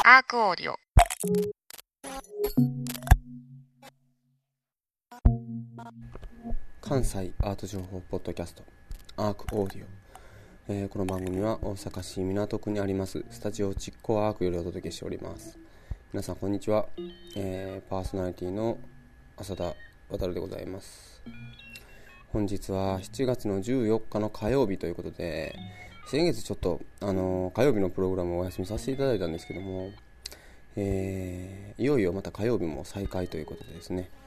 アークオーディオ。 関西アート情報ポッドキャストアークオーディオ、この番組は大阪市港区にありますスタジオチッコアークよりお届けしております。皆さんこんにちは、パーソナリティの浅田渉でございます。本日は7月の14日の火曜日ということで、先月ちょっと火曜日のプログラムをお休みさせていただいたんですけども、いよいよまた火曜日も再開ということでですね、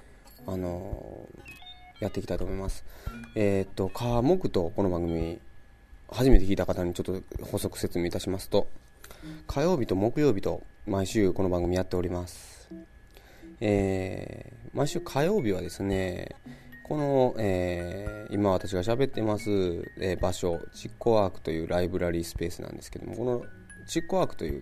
やっていきたいと思います。火木とこの番組初めて聞いた方にちょっと補足説明いたしますと、火曜日と木曜日と毎週この番組やっております。毎週火曜日はですね、この、今私が喋ってます、場所チッコワークというライブラリースペースなんですけども、このチッコワークという、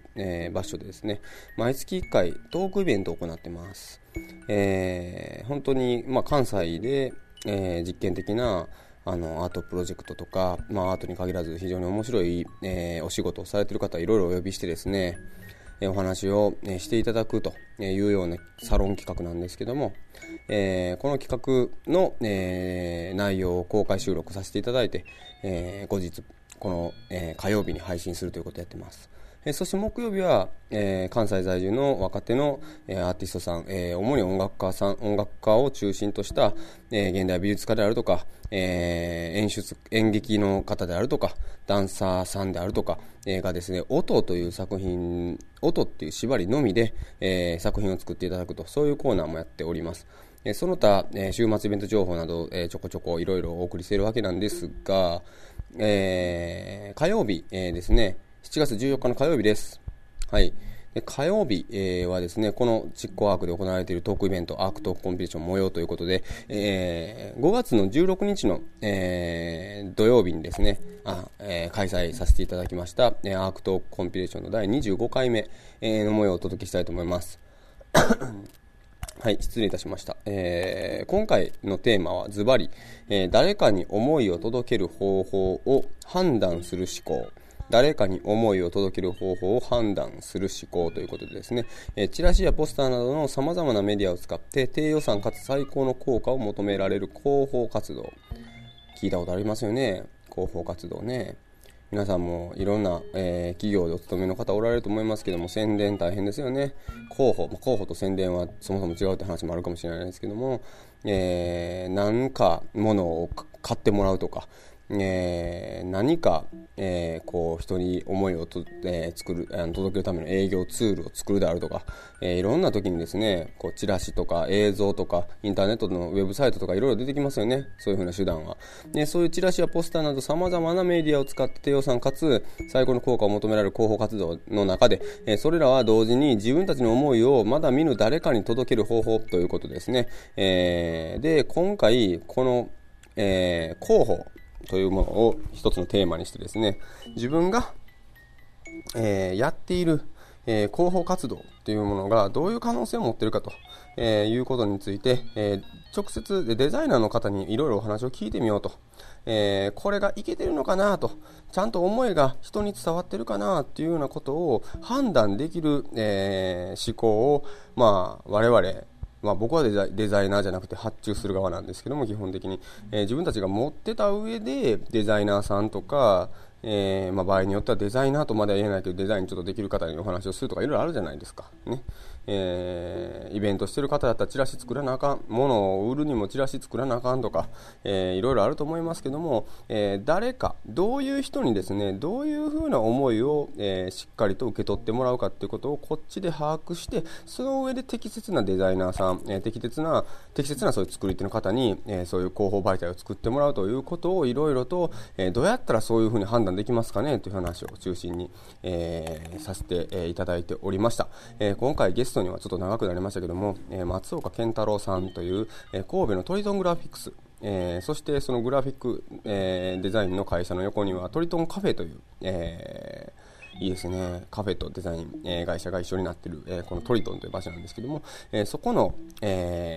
場所でですね、毎月1回トークイベントを行ってます。本当に、関西で、実験的なアートプロジェクトとか、アートに限らず非常に面白い、お仕事をされている方いろいろお呼びしてですね、お話を、していただくというようなサロン企画なんですけども、この企画の、内容を公開収録させていただいて、後日この、火曜日に配信するということをやってます。そして木曜日は、関西在住の若手の、アーティストさん、主に音楽家を中心とした、現代美術家であるとか、演劇の方であるとか、ダンサーさんであるとか、がですね、音っていう縛りのみで、作品を作っていただくと、そういうコーナーもやっております。その他、週末イベント情報など、ちょこちょこいろいろお送りしているわけなんですが、火曜日、ですね、7月14日の火曜日です。はい。で火曜日、はですね、このチッコアークで行われているトークイベント、アークトークコンピティション模様ということで、5月の16日の、土曜日にですね、開催させていただきました、アークトークコンピティションの第25回目、の模様をお届けしたいと思います。はい、失礼いたしました。今回のテーマはズバリ、誰かに思いを届ける方法を判断する思考。誰かに思いを届ける方法を判断する思考ということでですね、チラシやポスターなどの様々なメディアを使って低予算かつ最高の効果を求められる広報活動。聞いたことありますよね、広報活動ね。皆さんもいろんな、企業でお勤めの方おられると思いますけども、宣伝大変ですよね。広報と宣伝はそもそも違うって話もあるかもしれないですけども、何か物を買ってもらうとか、何か、人に思いを届けるための営業ツールを作るであるとか、いろんな時にですね、チラシとか映像とかインターネットのウェブサイトとかいろいろ出てきますよね、そういう風な手段は。そういうチラシやポスターなど様々なメディアを使って低予算かつ最高の効果を求められる広報活動の中で、それらは同時に自分たちの思いをまだ見ぬ誰かに届ける方法ということですね。で、今回この、広報というものを一つのテーマにしてですね、自分が、やっている、広報活動というものがどういう可能性を持っているかと、いうことについて、直接デザイナーの方にいろいろお話を聞いてみようと、これがいけてるのかなと、ちゃんと思いが人に伝わってるかなっていうようなことを判断できる、思考を、我々僕はデザイナーじゃなくて発注する側なんですけども、基本的に、自分たちが持ってた上でデザイナーさんとか、場合によってはデザイナーとまでは言えないけどデザインちょっとできる方にお話をするとかいろいろあるじゃないですかね。イベントしてる方だったらチラシ作らなあかん、物を売るにもチラシ作らなあかんとか、いろいろあると思いますけども、誰かどういう人にですね、どういうふうな思いを、しっかりと受け取ってもらうかっていうことをこっちで把握して、その上で適切なデザイナーさん、適切なそういう作り手の方に、そういう広報媒体を作ってもらうということをいろいろと、どうやったらそういうふうに判断できますかねという話を中心に、させて、いただいておりました。今回ゲストにはちょっと長くなりましたけども、松岡健太郎さんという、神戸のトリトングラフィックス、そしてそのグラフィック、デザインの会社の横にはトリトンカフェという、いいですね、カフェとデザイン、会社が一緒になっている、このトリトンという場所なんですけども、そこの、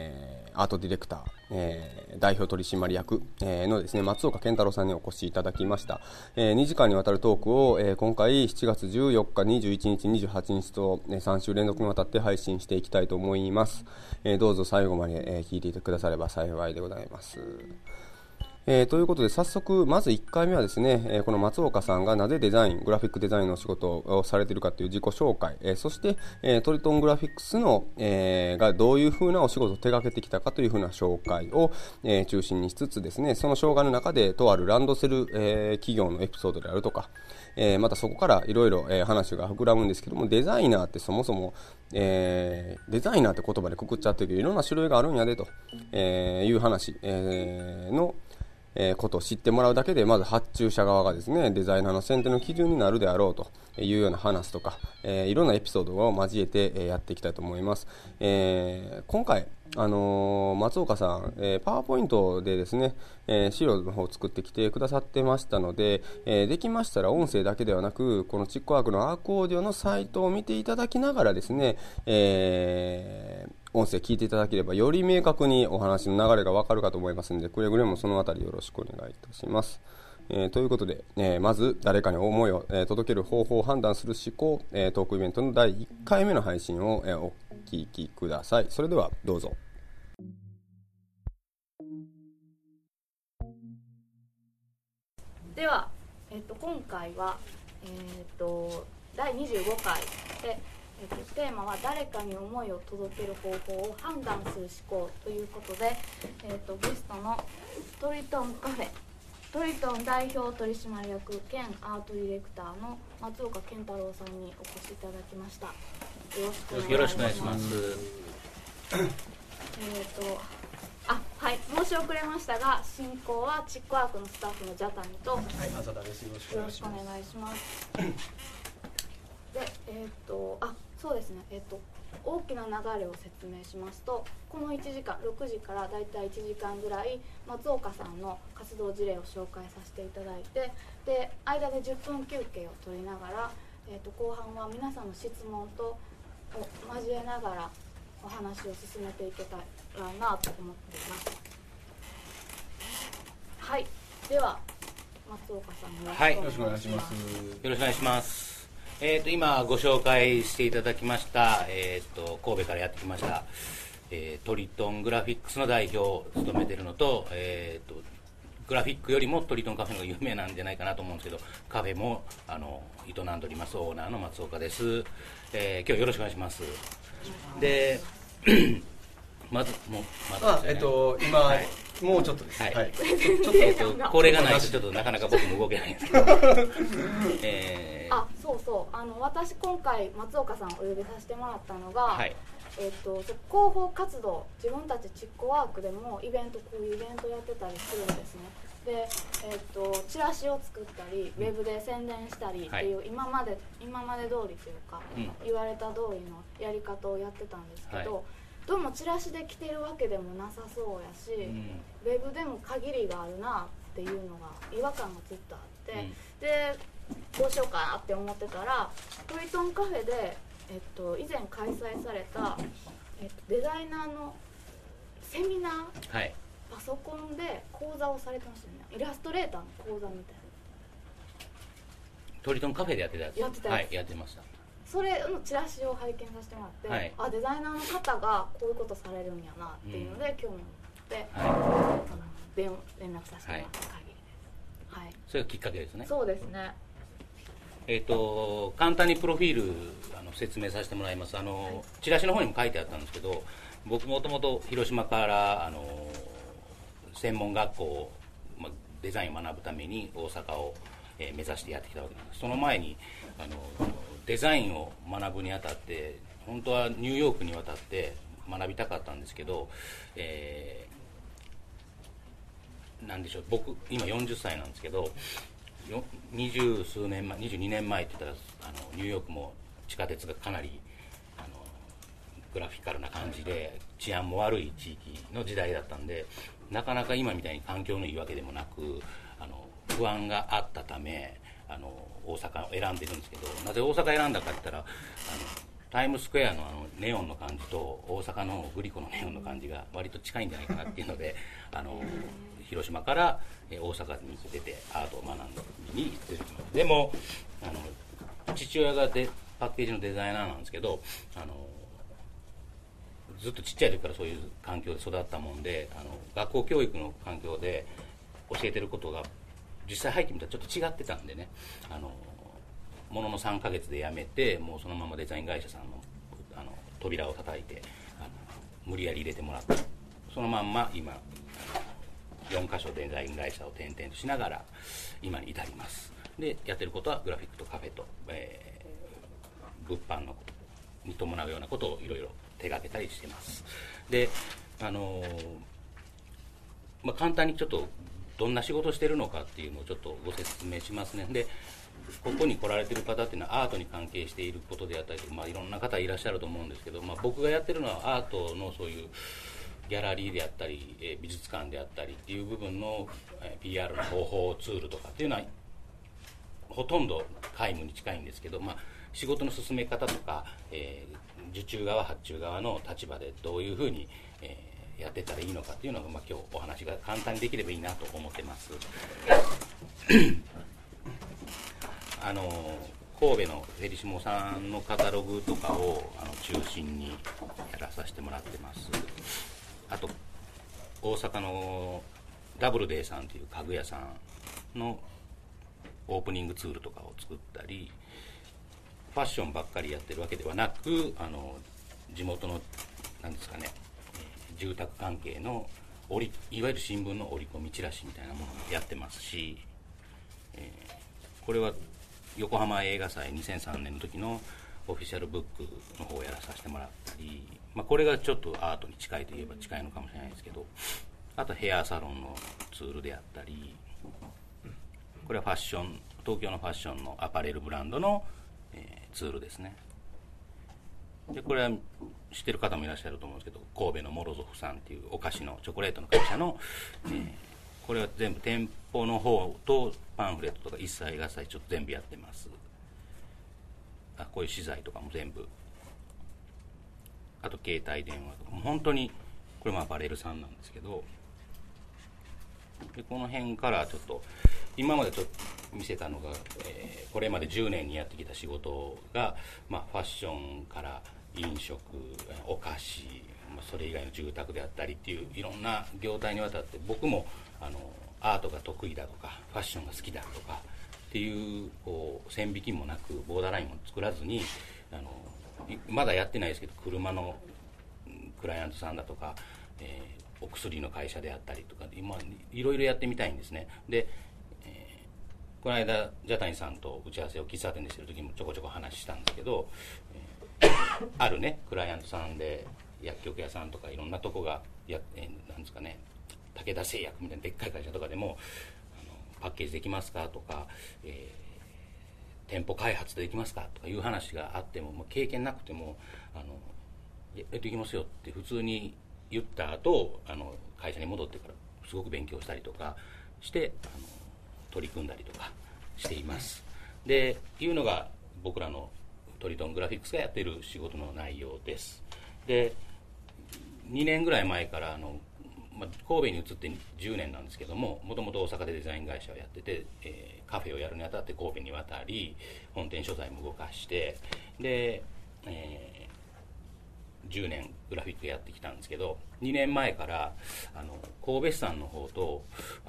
アートディレクター、代表取締役、のですね松岡健太郎さんにお越しいただきました。2時間にわたるトークを、今回7月14日、21日、28日と、3週連続にわたって配信していきたいと思います。どうぞ最後まで、聞いていてくだされば幸いでございます。ということで早速まず1回目はですね、この松岡さんがなぜグラフィックデザインの仕事をされているかという自己紹介、そして、トリトングラフィックスの、がどういうふうなお仕事を手掛けてきたかというふうな紹介を、中心にしつつですね、その紹介の中でとあるランドセル、企業のエピソードであるとか、またそこからいろいろ話が膨らむんですけども、デザイナーってそもそも、デザイナーって言葉でくくっちゃってるけどいろんな種類があるんやでと、いう話、のことを知ってもらうだけで、まず発注者側がですねデザイナーの選定の基準になるであろうというような話とか、いろんなエピソードを交えて、やっていきたいと思います。今回松岡さん、パワーポイントでですね、資料の方を作ってきてくださってましたので、できましたら音声だけではなくこのチックワークのアークオーディオのサイトを見ていただきながらですね、音声聞いていただければより明確にお話の流れがわかるかと思いますので、くれぐれもそのあたりよろしくお願いいたします。ということで、まず誰かに思いを、届ける方法を判断する思考、トークイベントの第1回目の配信を、お聞きください。それではどうぞ。 では、今回は、第25回で、テーマは誰かに思いを届ける方法を判断する思考ということで、ゲストのトリトンカフェトリトン代表取締役兼アートディレクターの松岡健太郎さんにお越しいただきました。よろしくお願いします。はい、申し遅れましたが進行はチックワークのスタッフのジャタミと、はい、 浅田です。よろしくお願いします。 で、そうですね、大きな流れを説明しますと、この1時間6時からだいたい1時間ぐらい松岡さんの活動事例を紹介させていただいて、で間で10分休憩を取りながら、後半は皆さんの質問と交えながらお話を進めていけたらなと思っています。はい、では松岡さんよろしくお願いします。 よろしくお願いします。今ご紹介していただきました、神戸からやってきました、トリトングラフィックスの代表を務めているのと、グラフィックよりもトリトンカフェの方が有名なんじゃないかなと思うんですけど、カフェも営んでおりますオーナーの松岡です。今日よろしくお願いします。でまず今、はい、もうちょっとです。はいはい、ちょっとこれがないとちょっとなかなか僕も動けないんですけど私今回松岡さんをお呼びさせてもらったのが、 はい、 広報活動、自分たちチックワークでもこういうイベントやってたりするんですね。で、チラシを作ったりウェブで宣伝したりっていう、はい、今まで通りというか、言われた通りのやり方をやってたんですけど、はい、どうもチラシで来てるわけでもなさそうやし、ウェブでも限りがあるなっていうのが違和感がずっとあって、でどうしようかなって思ってたらトリトンカフェで、以前開催された、デザイナーのセミナー、はい、パソコンで講座をされてましたよね。イラストレーターの講座みたいな。 トリトンカフェでやってたやつ。はい、やってました。 それのチラシを拝見させてもらって、はい、デザイナーの方がこういうことされるんやなっていうので、興味を持って、はい、連絡させてもらった限りです。はい、 それがきっかけですね。 そうですね。 簡単にプロフィール説明させてもらいます。チラシの方にも書いてあったんですけど、僕もともと広島から専門学校を、デザインを学ぶために大阪を、目指してやってきたわけなんです。その前にデザインを学ぶにあたって本当はニューヨークに渡って学びたかったんですけど、なんでしょう、僕今40歳なんですけど、20数年前、22年前って言ったらニューヨークも地下鉄がかなりグラフィカルな感じで治安も悪い地域の時代だったんで、なかなか今みたいに環境のいいわけでもなく不安があったため大阪を選んでるんですけど、なぜ大阪選んだかって言ったらタイムスクエアのネオンの感じと大阪のグリコのネオンの感じが割と近いんじゃないかなっていうので広島から大阪に出てアートを学んだ時に出てきました。でも父親がパッケージのデザイナーなんですけどずっとちっちゃい時からそういう環境で育ったもんで学校教育の環境で教えてることが実際入ってみたらちょっと違ってたんでねものの3ヶ月で辞めてもうそのままデザイン会社さんの扉を叩いて無理やり入れてもらってそのまんま今4カ所デザイン会社を転々としながら今に至ります。でやってることはグラフィックとカフェと、物販のに伴うようなことをいろいろ手がけたりしてます。で簡単にちょっとどんな仕事をしてるのかっていうのをちょっとご説明しますね。でここに来られてる方っていうのはアートに関係していることであったり、いろんな方いらっしゃると思うんですけど、僕がやってるのはアートのそういうギャラリーであったり美術館であったりっていう部分の PR の方法ツールとかっていうのはほとんど皆無に近いんですけど、仕事の進め方とか、受注側発注側の立場でどういうふうに、やってったらいいのかっていうのが、今日お話が簡単にできればいいなと思ってます神戸のフェリシモさんのカタログとかを中心にやらさせてもらってます。あと大阪のダブルデーさんという家具屋さんのオープニングツールとかを作ったり、ファッションばっかりやってるわけではなく地元の何ですかね住宅関係のいわゆる新聞の折り込みチラシみたいなものもやってますし、これは横浜映画祭2003年の時のオフィシャルブックの方をやらさせてもらったり、これがちょっとアートに近いといえば近いのかもしれないですけど、あとヘアサロンのツールであったり、これは東京のファッションのアパレルブランドの、ツールですね。でこれは知ってる方もいらっしゃると思うんですけど、神戸のモロゾフさんっていうお菓子のチョコレートの会社の、これは全部店舗の方とパンフレットとか一切合切ちょっと全部やってます。こういう資材とかも全部、あと携帯電話とかも本当にこれもアパレルさんなんですけど、でこの辺からちょっと今までちょっと見せたのが、これまで10年にやってきた仕事が、ファッションから飲食、お菓子、それ以外の住宅であったりっていういろんな業態にわたって、僕もアートが得意だとかファッションが好きだとかっていう線引きもなくボーダーラインも作らずにまだやってないですけど車のクライアントさんだとか、お薬の会社であったりとか今いろいろやってみたいんですね。で、この間ジャタニさんと打ち合わせを喫茶店でしてる時もちょこちょこ話したんですけど、あるねクライアントさんで薬局屋さんとかいろんなとこがなんですかね、武田製薬みたいなでっかい会社とかでもパッケージできますかとか、店舗開発できますかとかいう話があっても、経験なくてもやっていきますよって普通に言った後会社に戻ってからすごく勉強したりとかして取り組んだりとかしています。でいうのが僕らのトリトングラフィックスがやっている仕事の内容です。で2年ぐらい前から神戸に移って10年なんですけども、もともと大阪でデザイン会社をやってて、カフェをやるにあたって神戸に渡り本店所在も動かしてで、10年グラフィックやってきたんですけど、2年前から神戸市さんの方と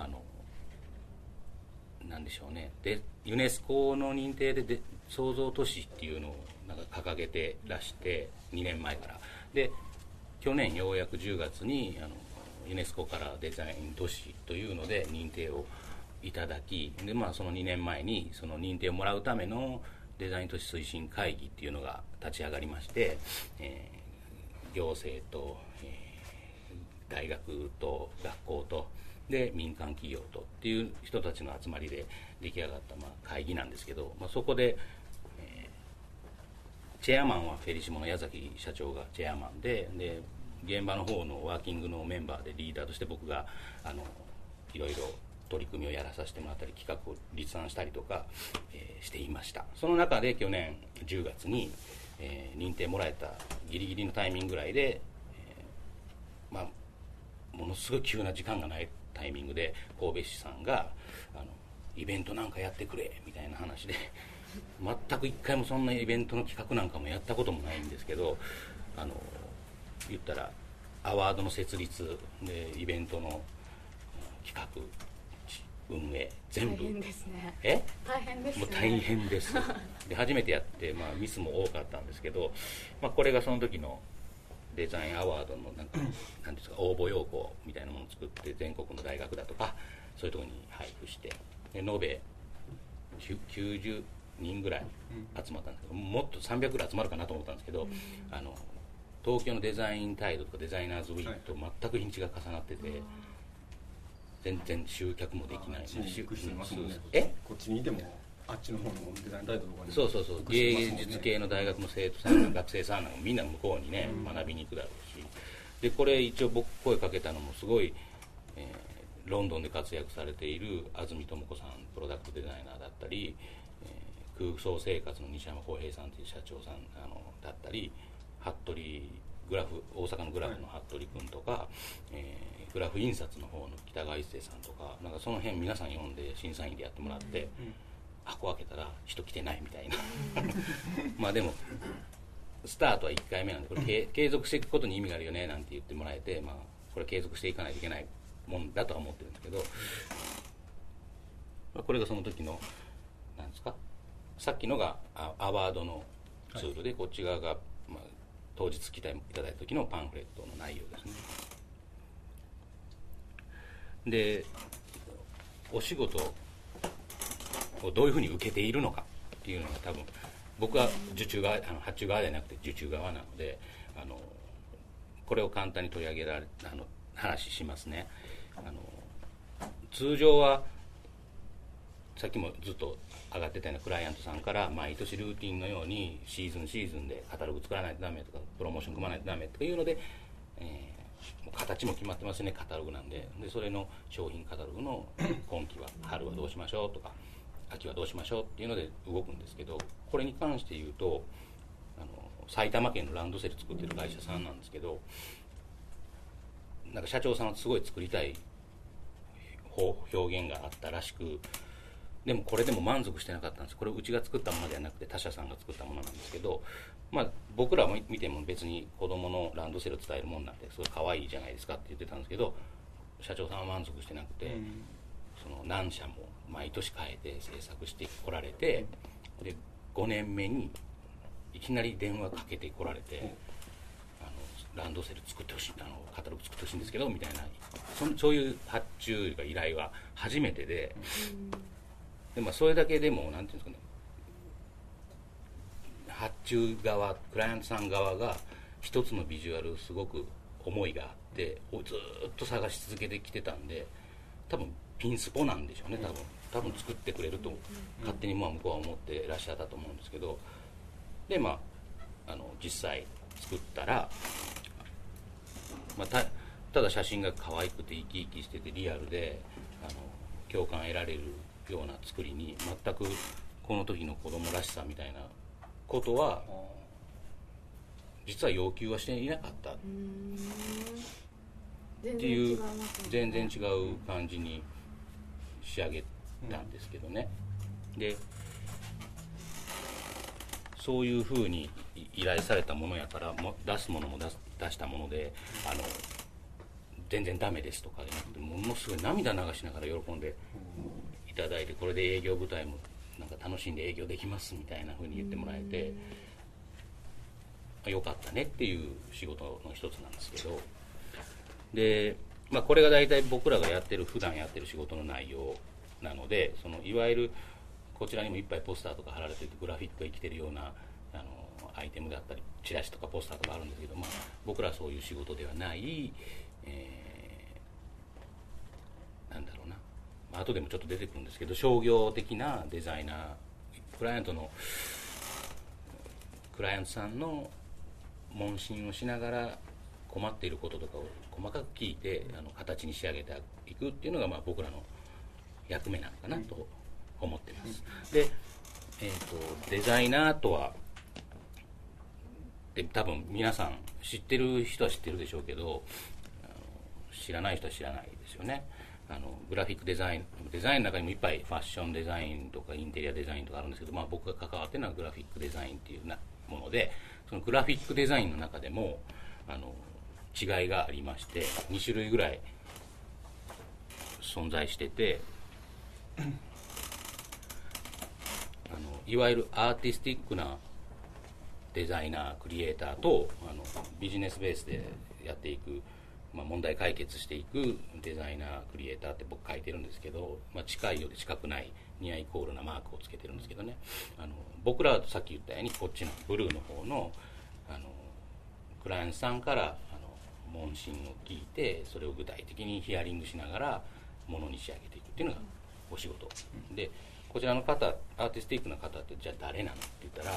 なんでしょうね、でユネスコの認定で創造都市っていうのをなんか掲げてらして2年前からで去年ようやく10月にユネスコからデザイン都市というので認定をいただきで、その2年前にその認定をもらうためのデザイン都市推進会議っていうのが立ち上がりまして、行政と、大学と学校とで民間企業とっていう人たちの集まりで出来上がった会議なんですけど、そこで、チェアマンはフェリシモの矢崎社長がチェアマンで現場の方のワーキングのメンバーでリーダーとして僕がいろいろ取り組みをやらさせてもらったり企画を立案したりとか、していました。その中で去年10月に、 認定もらえたギリギリのタイミングぐらいで、まあ、ものすごい急な時間がないタイミングで神戸市さんがイベントなんかやってくれみたいな話で全く一回もそんなイベントの企画なんかもやったこともないんですけど、言ったらアワードの設立でイベントの企画運営全部大変ですね。大変ですね。 もう大変ですで初めてやって、まあ、ミスも多かったんですけど、まあ、これがその時のデザインアワードのなんですか応募要項みたいなものを作って全国の大学だとかそういうところに配布してで延べ90人ぐらい集まったんですけど、もっと300ぐらい集まるかなと思ったんですけど、東京のデザインタイドとかデザイナーズウィークと全く日にちが重なってて、全然集客もできない。 こっちにいてもあっちの方のデザインタイドとかにそう芸術系の大学の生徒さん学生さんなんかみんな向こうにね、学びに行くだろうし、でこれ一応僕声かけたのもすごい、ロンドンで活躍されている安住智子さんプロダクトデザイナーだったり、空想生活の西山浩平さんという社長さんだったり、服部グラフ大阪のグラフの服部君とか、グラフ印刷の方の北川一生さんとか、なんかその辺皆さん読んで審査員でやってもらって、箱開けたら人来てないみたいなまあでもスタートは1回目なんでこれ継続していくことに意味があるよねなんて言ってもらえて、まあ、これ継続していかないといけないもんだとは思ってるんですけど、まあ、これがその時のなんですか、さっきのがアワードのツールで、こっち側が、まあ、当日来ていただいた時のパンフレットの内容ですね。でお仕事をどういうふうに受けているのかっていうのが多分僕は受注側発注側ではなくて受注側なのでこれを簡単に取り上げられ話しますね。通常はさっきもずっと上がってたようなクライアントさんから毎年ルーティンのようにシーズンでカタログ作らないとダメとかプロモーション組まないとダメとかいうので、もう形も決まってますね、カタログなんで。それの商品カタログの今期は春はどうしましょうとか秋はどうしましょうっていうので動くんですけど、これに関して言うと埼玉県のランドセル作ってる会社さんなんですけど、なんか社長さんはすごい作りたい表現があったらしく、でもこれでも満足してなかったんです。これうちが作ったものではなくて他社さんが作ったものなんですけど、まあ、僕らも見ても別に子供のランドセルを伝えるもんなんてすごい可愛いじゃないですかって言ってたんですけど、社長さんは満足してなくて、その何社も毎年変えて制作してこられて、で5年目にいきなり電話かけてこられて、ランドセル作ってほしい、カタログ作ってほしいんですけどみたいな、そういう発注が依頼は初めてで、でまあ、それだけでもなんていうんですかね、発注側クライアントさん側が一つのビジュアルすごく思いがあってずっと探し続けてきてたんで、多分ピンスポなんでしょうね。多分作ってくれると勝手にまあ向こうは思ってらっしゃったと思うんですけど、でまあ実際作ったら、まあ、ただ写真が可愛くて生き生きしててリアルで共感得られるような作りに、全くこの時の子供らしさみたいなことは実は要求はしていなかったっていう、全然違う感じに仕上げたんですけどね。でそういうふうに依頼されたものやから出すものも出したもので全然ダメですとかじゃなくて、ものすごい涙流しながら喜んでいただいて、これで営業部隊もなんか楽しんで営業できますみたいなふうに言ってもらえて、よかったねっていう仕事の一つなんですけど、で、まあ、これが大体僕らが普段やってる仕事の内容なので、いわゆるこちらにもいっぱいポスターとか貼られていてグラフィックが生きてるようなアイテムであったりチラシとかポスターとかあるんですけど、まあ、僕らはそういう仕事ではない、なんだろうな、後でもちょっと出てくるんですけど、商業的なデザイナー、クライアントさんの問診をしながら困っていることとかを細かく聞いて形に仕上げていくっていうのが、まあ、僕らの役目なのかなと思ってます。で、デザイナーとはて多分皆さん知ってる人は知ってるでしょうけど、知らない人は知らないですよね。グラフィックデザインの中にもいっぱいファッションデザインとかインテリアデザインとかあるんですけど、僕が関わってるのはグラフィックデザインっていうもので、そのグラフィックデザインの中でも違いがありまして、2種類ぐらい存在してて、いわゆるアーティスティックなデザイナークリエイターとビジネスベースでやっていく、問題解決していくデザイナークリエイターって僕書いてるんですけど、近いようで近くないニアイコールなマークをつけてるんですけどね、僕らはさっき言ったようにこっちのブルーの方のクライアントさんから問診を聞いて、それを具体的にヒアリングしながらものに仕上げていくっていうのがお仕事で、こちらの方アーティスティックな方ってじゃあ誰なのって言ったら、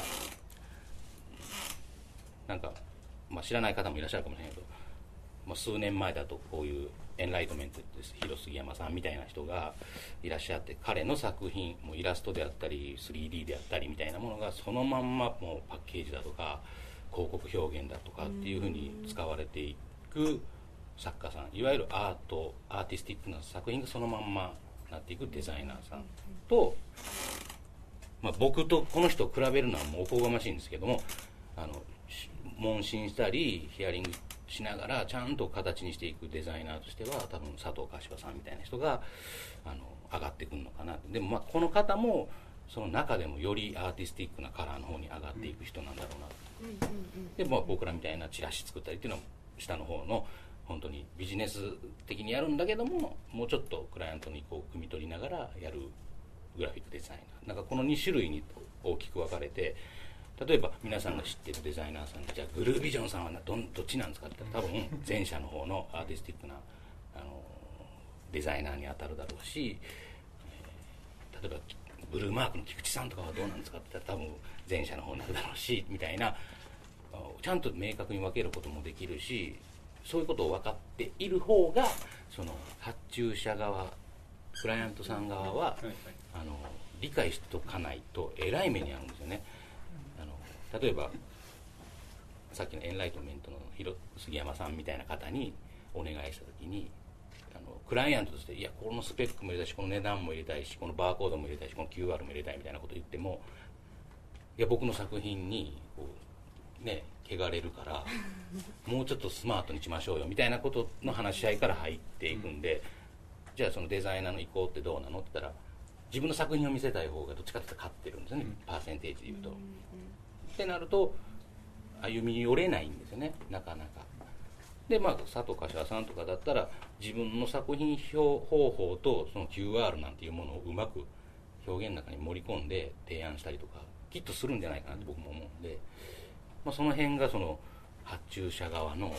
なんか、知らない方もいらっしゃるかもしれないけど、数年前だとこういうエンライトメントです広杉山さんみたいな人がいらっしゃって、彼の作品もイラストであったり 3D であったりみたいなものがそのまんまもうパッケージだとか広告表現だとかっていうふうに使われていく作家さん、いわゆるアーティスティックな作品がそのまんまなっていくデザイナーさんと、僕とこの人を比べるのはもうおこがましいんですけども、問診したりヒアリングしながらちゃんと形にしていくデザイナーとしては多分佐藤柏さんみたいな人が上がってくるのかな。でもこの方もその中でもよりアーティスティックなカラーの方に上がっていく人なんだろうなと。で僕らみたいなチラシ作ったりっていうのは下の方の本当にビジネス的にやるんだけども、もうちょっとクライアントにこう汲み取りながらやるグラフィックデザイナー、なんかこの2種類に大きく分かれて、例えば皆さんが知ってるデザイナーさんで、じゃあグルービジョンさんはどっちなんですかって言ったら、多分前者の方のアーティスティックなデザイナーに当たるだろうし、例えばブルーマークの菊池さんとかはどうなんですかって言ったら多分前者の方になるだろうしみたいな、ちゃんと明確に分けることもできるし、そういうことを分かっている方がその発注者側クライアントさん側は理解しておかないとえらい目に遭うんですよね。例えばさっきのエンライトメントの広杉山さんみたいな方にお願いした時にクライアントとして、いやこのスペックも入れたいし、この値段も入れたいし、このバーコードも入れたいし、この QR も入れたいみたいなことを言っても、いや僕の作品にこうね汚れるからもうちょっとスマートにしましょうよみたいなことの話し合いから入っていくんで、じゃあそのデザイナーの意向ってどうなのって言ったら、自分の作品を見せたい方がどっちかって言ったら勝ってるんですよね、パーセンテージで言うと。ってなると歩み寄れないんですよね、なかなか。で佐藤柏さんとかだったら自分の作品方法とその QR なんていうものをうまく表現の中に盛り込んで提案したりとかきっとするんじゃないかなと僕も思うんで、その辺がその発注者側のなん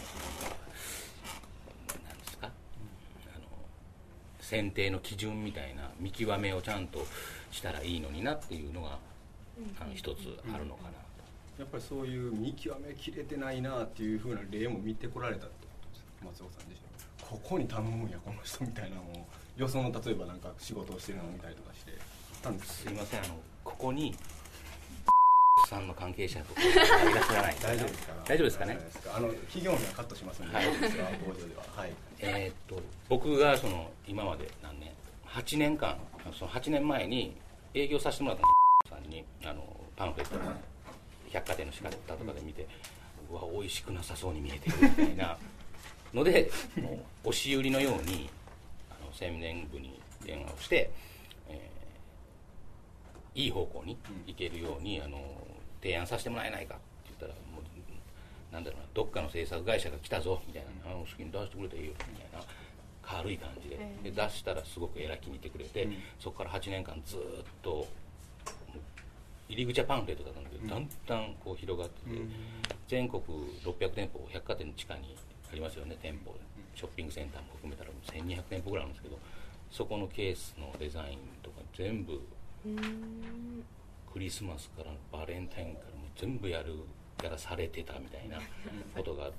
ですか、選定の基準みたいな見極めをちゃんとしたらいいのになっていうのが一つあるのかな。 やっぱりそういう見極めきれてないなっていう風な例も見てこられたってことですか、松尾さん自身。ここに頼むんやこの人みたいなのをよその例えばなんか仕事をしてるのを見たりとかしてたんです。 すいません、ここにさんの関係者とかいらっしゃらない大丈夫ですか。 大丈夫ですかね。 企業名はカットしますので、はい、登場では、はい。 僕がその今まで何年8年間その8年前に営業させてもらったさんにパンフレットの百貨店の仕方とかで見て、うわ美味しくなさそうに見えてるみたいなのでもう押し売りのように宣伝部に電話をして、いい方向に行けるように提案させてもらえないかって言ったら、もうなんだろうな、どっかの制作会社が来たぞみたいな、好きに出してくれたらいいよみたいな軽い感じで、出したらすごくえら気に入ってくれて、そこから8年間ずっと入り口はパンフレットだったんだけど、だんだんこう広がってて、全国600店舗百貨店の地下にありますよね、店舗ショッピングセンターも含めたら1200店舗ぐらいあるんですけど、そこのケースのデザインとか全部クリスマスからバレンタインからも全部やらされてたみたいなことがあって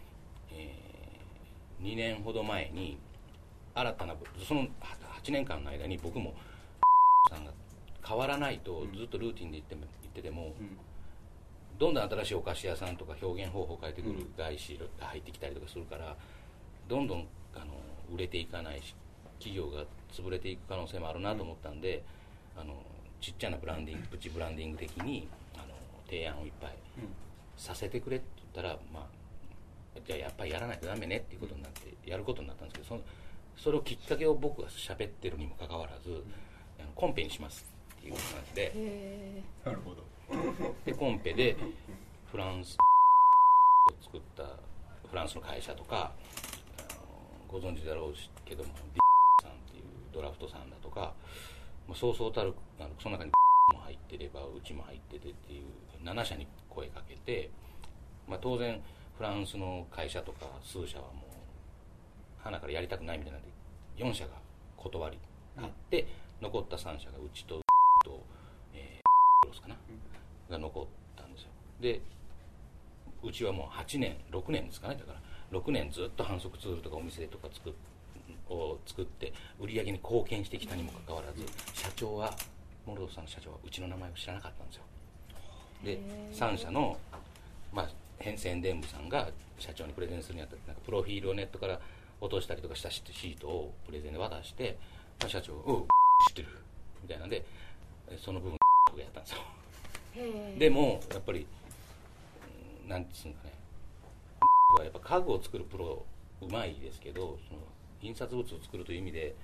、2年ほど前に新たなその8年間の間に僕もさんが変わらないとずっとルーティンで言ってても、 どんどん新しいお菓子屋さんとか表現方法を変えてくる外資が入ってきたりとかするから、どんどん売れていかないし企業が潰れていく可能性もあるなと思ったんで、ちっちゃなブランディングプチブランディング的に提案をいっぱいさせてくれって言ったら、まあ、じゃあやっぱりやらないとダメねっていうことになってやることになったんですけど、それをきっかけを僕が喋ってるにもかかわらず、コンペにしますっていう話で、 なるほど。 でコンペでフランスを作ったフランスの会社とか、ご存知だろうけどもビさんっていうドラフトさんだとか、そうそうたるその中にも入ってればうちも入っててっていう7社に声かけて、当然フランスの会社とか数社はもう花からやりたくないみたいなんで4社が断りあって、残った3社がうちとロスかな、が残ったんですよ。でうちはもう8年6年ですかね、だから6年ずっと販促ツールとかお店とかを作って売り上げに貢献してきたにもかかわらず、社長はモルドさんの社長はうちの名前を知らなかったんですよ。で3社の、宣伝部さんが社長にプレゼンするにあたってなんかプロフィールをネットから落としたりとかしたシートをプレゼンで渡して、社長知ってるみたいなんでその部分がやったんですよ。でもやっぱりなんていうんですかね、やっぱ家具を作るプロうまいですけど、その印刷物を作るという意味で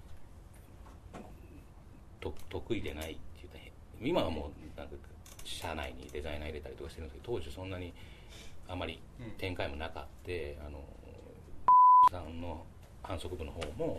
得意でないって言ったら、今はもうなんか社内にデザイナー入れたりとかしてるんですけど、当時そんなにあまり展開もなかった、さんの販促部の方も、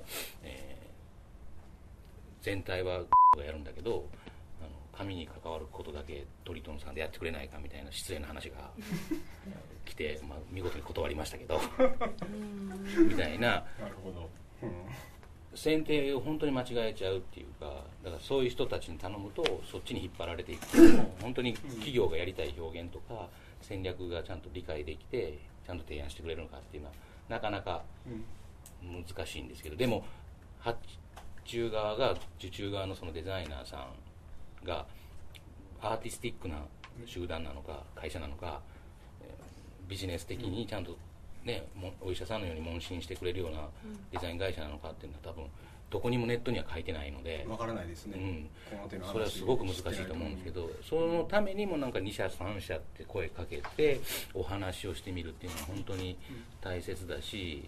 全体はがやるんだけど紙に関わることだけトリトンさんでやってくれないかみたいな失礼な話が来て、見事に断りましたけどみたいな。 なるほど。 選定を本当に間違えちゃうっていうか、だからそういう人たちに頼むとそっちに引っ張られていくけども、本当に企業がやりたい表現とか戦略がちゃんと理解できてちゃんと提案してくれるのかっていうのはなかなか難しいんですけど、でも発注側が受注側のそのデザイナーさんがアーティスティックな集団なのか会社なのか、ビジネス的にちゃんとね、お医者さんのように問診してくれるようなデザイン会社なのかっていうのは多分どこにもネットには書いてないのでわからないですね、この手の話それはすごく難しいと思うんですけど、そのためにもなんか2社3社って声かけてお話をしてみるっていうのは本当に大切だし、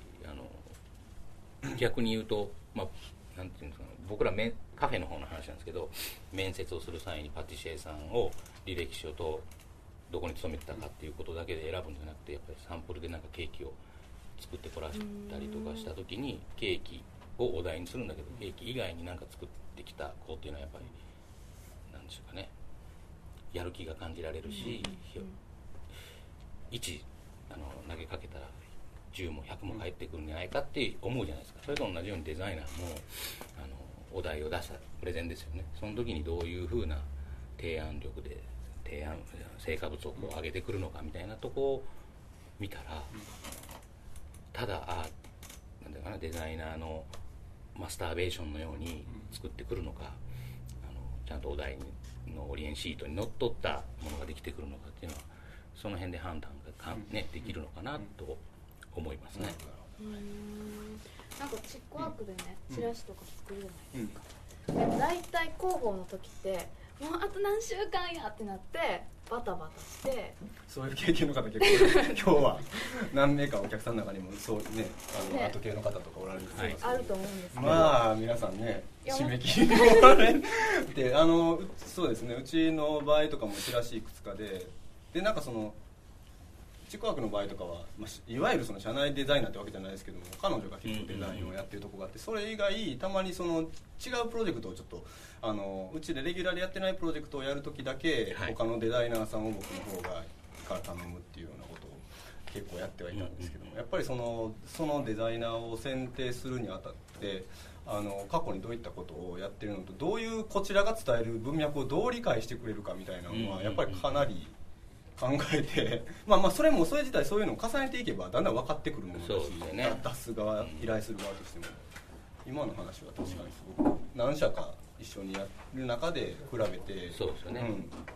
逆に言うと、なんていうんですかね、僕らカフェの方の話なんですけど、面接をする際にパティシエさんを履歴書とどこに勤めてたかっていうことだけで選ぶんじゃなくて、やっぱりサンプルでなんかケーキを作ってこらしたりとかした時にケーキをお題にするんだけど、ケーキ以外になんか作ってきた子っていうのはやっぱりなんでしょうかね、やる気が感じられるし、1投げかけたら10も100も返ってくるんじゃないかって思うじゃないですか。それと同じようにデザイナーもお題を出したプレゼンですよね。その時にどういうふうな提案力で成果物をこう上げてくるのかみたいなとこを見たら、ただなんていうかな、デザイナーのマスターベーションのように作ってくるのか、ちゃんとお題のオリエンシートにのっとったものができてくるのかっていうのは、その辺で判断ができるのかなと思いますね。 なんかチックワークでね、チラシとか作るじゃないですか。でも大体広報の時ってもうあと何週間やってなってバタバタして、 そういう経験の方結構今日は何名かお客さんの中にもそうね、アート系の方とかおられると思いますけど、 あると思うんですけど、 皆さんね締め切りに追われてそうですね、うちの場合とかもチラシいくつかでなんかそのチックワークの場合とかは、いわゆるその社内デザイナーってわけじゃないですけども、彼女が結構デザインをやってるとこがあって、それ以外たまにその違うプロジェクトをちょっとうちでレギュラーでやってないプロジェクトをやるときだけ、他のデザイナーさんを僕の方から頼むっていうようなことを結構やってはいたんですけども、やっぱりそのデザイナーを選定するにあたって過去にどういったことをやってるのと、どういうこちらが伝える文脈をどう理解してくれるかみたいなのはやっぱりかなり考えてそれ自体そういうのを重ねていけばだんだん分かってくるものだし、出す側、依頼する側としても今の話は確かにすごく何社か一緒にやる中で比べて、 そうですよね、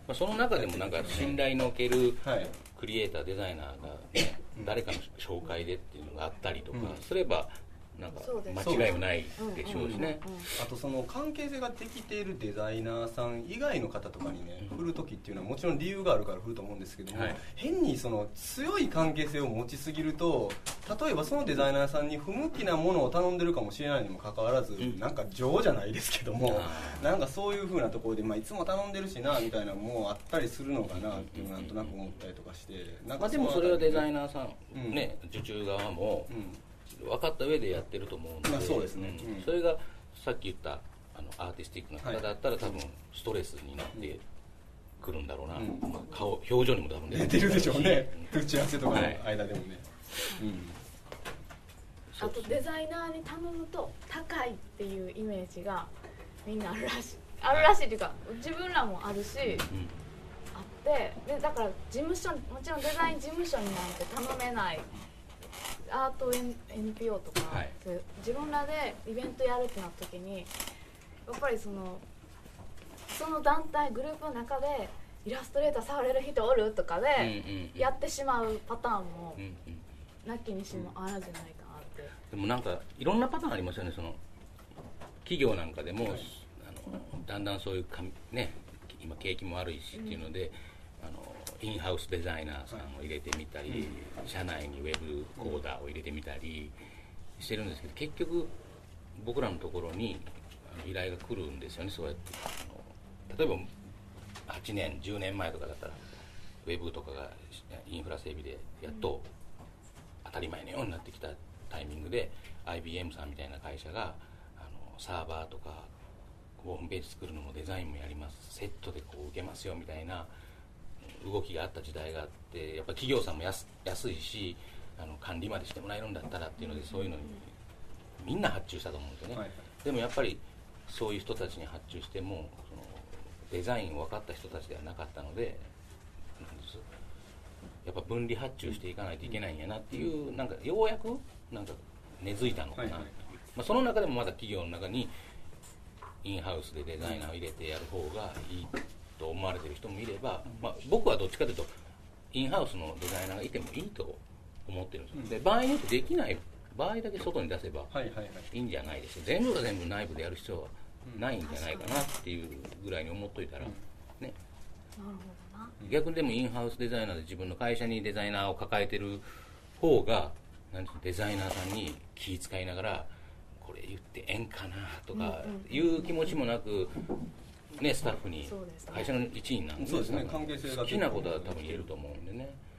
その中でもなんか信頼のおけるクリエイターデザイナーが、ね、誰かの紹介でっていうのがあったりとかすればなんか間違いもないでしょうしね。 あとその関係性ができているデザイナーさん以外の方とかにね振る時っていうのはもちろん理由があるから振ると思うんですけども、変にその強い関係性を持ちすぎると例えばそのデザイナーさんに不向きなものを頼んでるかもしれないにもかかわらず、なんか情じゃないですけども、なんかそういう風なところで、いつも頼んでるしなみたいなのもあったりするのかなっていうのなんとなく思ったりとかして、なんかでもそれはデザイナーさん、ね、受注側も、分かった上でやってると思うんで、 そうですね、 それがさっき言ったアーティスティックな方だったら多分ストレスになってくるんだろうな、表情にも多分出てるでしょうね、打ち合わせとかの間でもね、 あとデザイナーに頼むと高いっていうイメージがみんなあるらしいっていうか自分らもあるし、あってでだから事務所もちろんデザイン事務所になんて頼めないアート NPO とか、自分らでイベントやるってなった時にやっぱりその団体グループの中でイラストレーター触れる人おるとかでやってしまうパターンもなきにしもあらずじゃないかなって。 でもなんかいろんなパターンありますよね。その企業なんかでも、だんだんそういうね、今景気も悪いしっていうので、インハウスデザイナーさんを入れてみたり、社内にウェブコーダーを入れてみたりしてるんですけど、結局僕らのところに依頼が来るんですよね。そうやって例えば8年10年前とかだったらウェブとかがインフラ整備でやっと当たり前のようになってきたタイミングで IBM さんみたいな会社がサーバーとかホームページ作るのもデザインもやります、セットでこう受けますよみたいな動きがあった時代があって、やっぱ企業さんも安いし管理までしてもらえるんだったらっていうので、そういうのにみんな発注したと思うんですよね、でもやっぱりそういう人たちに発注してもそのデザインを分かった人たちではなかったので、やっぱ分離発注していかないといけないんやなっていう、なんかようやくなんか根付いたのかなっていう、その中でもまだ企業の中にインハウスでデザイナーを入れてやる方がいいと思われてる人もいれば、僕はどっちかというとインハウスのデザイナーがいてもいいと思ってるんですよ、で場合によってできない場合だけ外に出せばいいんじゃないですか、全部が全部内部でやる必要はないんじゃないかなっていうぐらいに思っといたら、ね、 なるほどな。 逆にでもインハウスデザイナーで自分の会社にデザイナーを抱えてる方がデザイナーさんに気遣いながらこれ言ってええんかなとかいう気持ちもなく、ね、スタッフに会社の一員なんで、 そうですね、関係性が好きなことは多分言えると思うんでね。